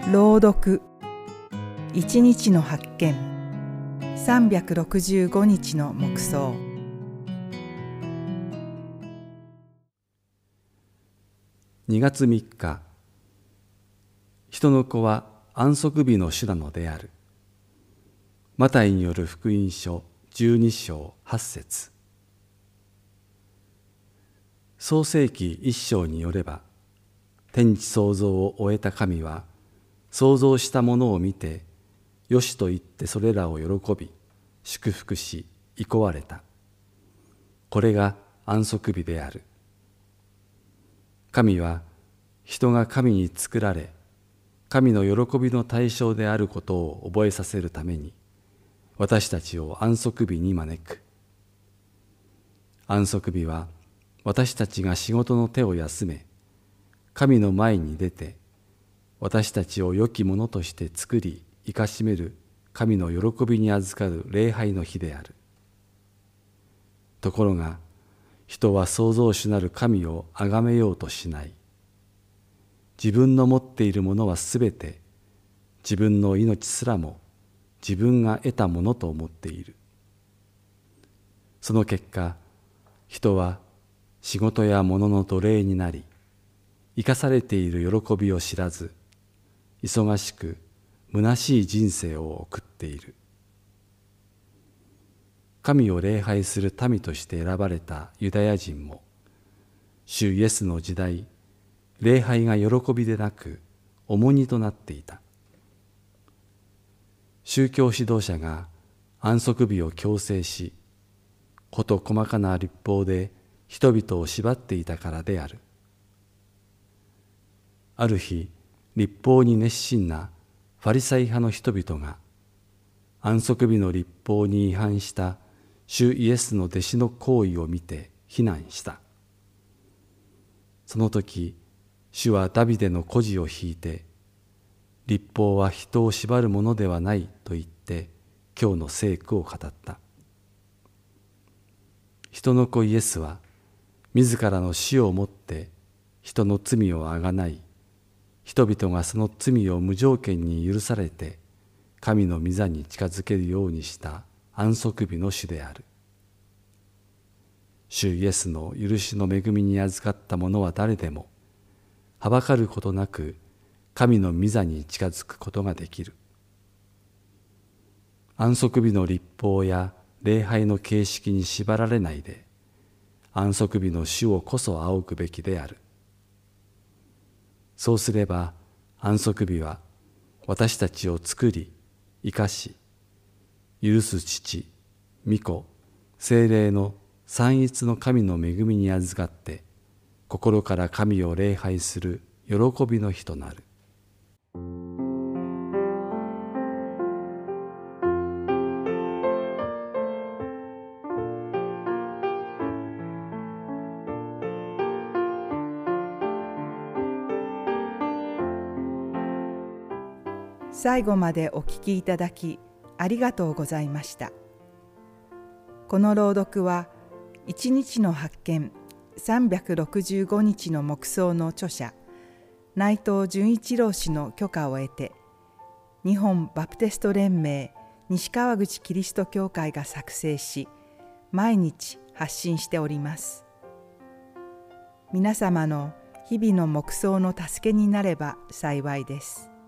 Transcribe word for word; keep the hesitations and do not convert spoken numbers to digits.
朗読一日の発見、さんびゃくろくじゅうごにちの黙想。 にがつみっか、人の子は安息日の主なのである。マタイによる福音書じゅうにしょうはちせつ。創世記いっしょうによれば、天地創造を終えた神は、創造したものを見て、よしと言ってそれらを喜び、祝福し、憩われた。これが安息日である。神は、人が神に作られ、神の喜びの対象であることを覚えさせるために、私たちを安息日に招く。安息日は、私たちが仕事の手を休め、神の前に出て、私たちを良きものとして作り、生かしめる神の喜びに預かる礼拝の日である。ところが、人は創造主なる神を崇めようとしない。自分の持っているものはすべて、自分の命すらも自分が得たものと思っている。その結果、人は仕事や物の奴隷になり、生かされている喜びを知らず、忙しく虚しい人生を送っている。神を礼拝する民として選ばれたユダヤ人も、主イエスの時代、礼拝が喜びでなく重荷となっていた。宗教指導者が安息日を強制し、事細かな律法で人々を縛っていたからである。ある日、律法に熱心なファリサイ派の人々が安息日の律法に違反した主イエスの弟子の行為を見て非難した。その時、主はダビデの孤児を引いて、律法は人を縛るものではないと言って今日の聖句を語った。人の子イエスは自らの死をもって人の罪をあがない、人々がその罪を無条件に許されて神の御座に近づけるようにした安息日の主である。主イエスの許しの恵みに預かった者は誰でもはばかることなく神の御座に近づくことができる。安息日の律法や礼拝の形式に縛られないで、安息日の主をこそ仰ぐべきである。そうすれば安息日は私たちを作り、生かし、許す父、御子、聖霊の三一の神の恵みに預かって、心から神を礼拝する喜びの日となる。 最後までお聞きいただきありがとうございました。この朗読は一日の発見さんびゃくろくじゅうごにちの黙想の著者内藤純一郎氏の許可を得て、日本バプテスト連盟西川口キリスト教会が作成し、毎日発信しております。皆様の日々の黙想の助けになれば幸いです。